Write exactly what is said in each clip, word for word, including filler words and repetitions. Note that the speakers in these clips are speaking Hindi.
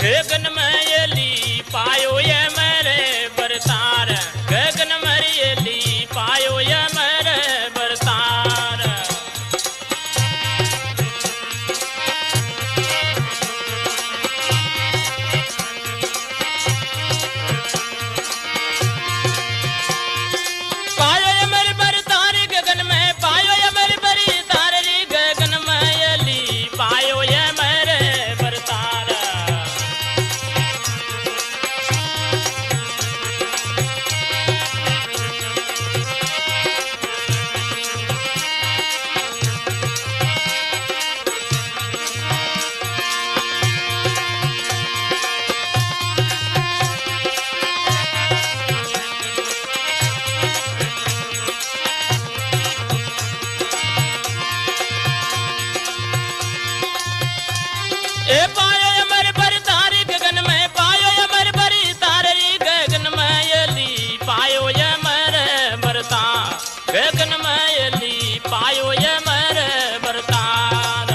गगन मयली पायो ये मेरे बरसार गगन मयली पायो ये मेरे बरसार पायो ये मेरे बरसार गगन में पायो ये मेरे बरसार रे गगन मयली पायो ये मेरे बरसार ए पायो अमर बरसार गगन में पायो अमर बरसार रे गगन मयली पायो अमर बरसार गगन मयली पायो अमर बरसार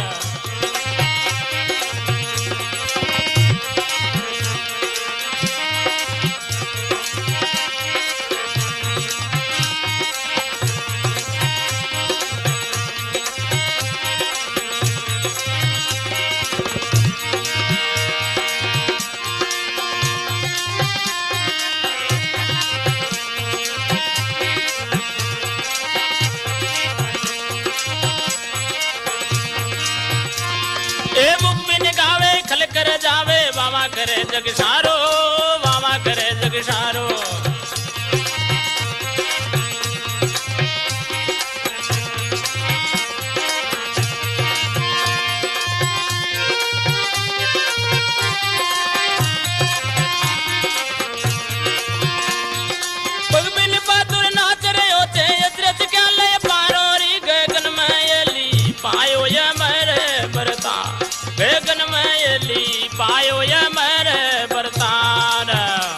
ए मुख बिन गावे खल कर जावे वावा करे जग सारो वावा करे जग सारो पग बिन पातुर नाच रहे होते अदरत क्या ले पारो री गगन मयली पायो ये मेरे बरता गगन मयली पायो ये मेरे बरसार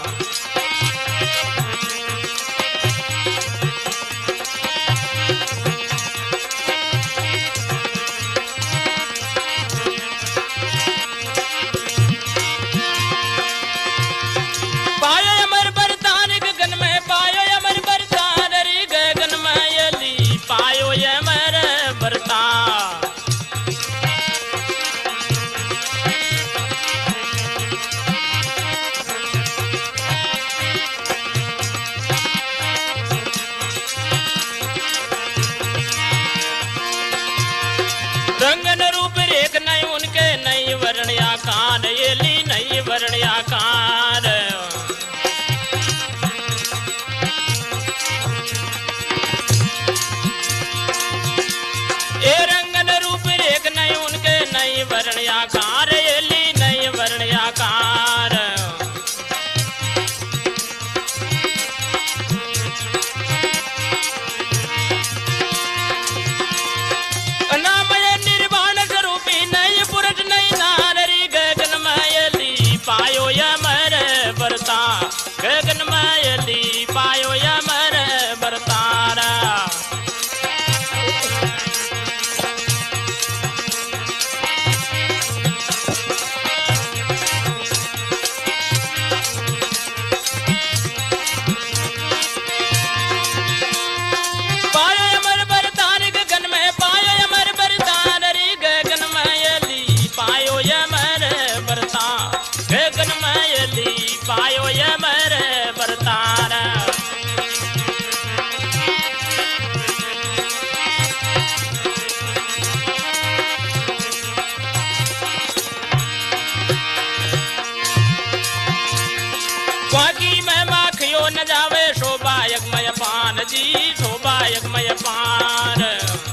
पायो अमर बरसार गगन में पायो अमर बरसार रे गगन मयली पायो ये मेरे बरसार रंगन रूप रेख नहीं उनके नहीं वर्ण आकार ये ली नहीं वर्ण आकार ए रंगन रूप रेख नहीं उनके नहीं वर्ण आकार ये ली नहीं वर्ण आकार अनामय निर्वाण स्वरूपी नहीं पुरुष नहीं नारी गगन मयली पायो अमर बरसार गगन मयली पायो अमर बरसार पायो अमर बरसार गगन में पायो अमर बरसार रे गगन मयली पायो अमर बरसार गगन मयली पायो अमर बरसार वाकी में माखियो न जावे शोभा यज्ञमय पान जी शोभा यज्ञमय पान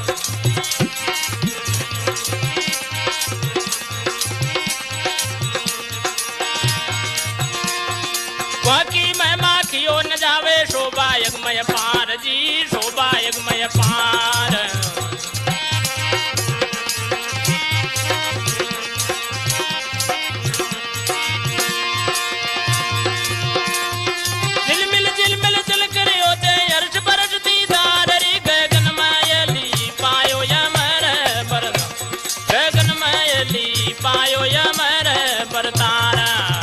वाकी में माखियो न जावे शोभा यज्ञमय पान जी शोभा यज्ञमय पान झिलमिल झिलमिल चल कर होते अर्श बरस दीदार रे गगन मयली पायो अमर बरसार गगन मयली पायो अमर बरसार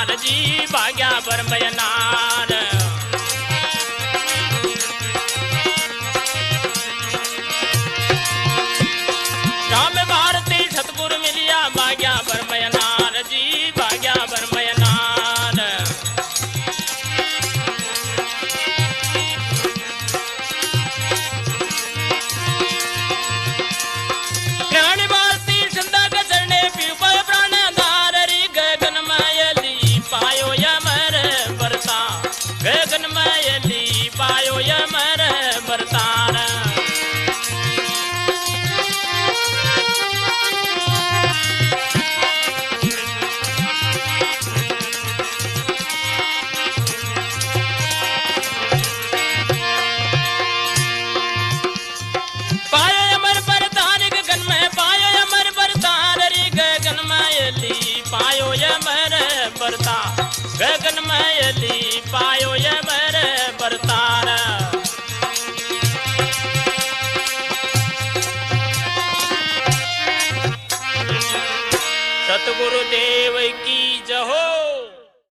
नार जी भाग्या पर बयनार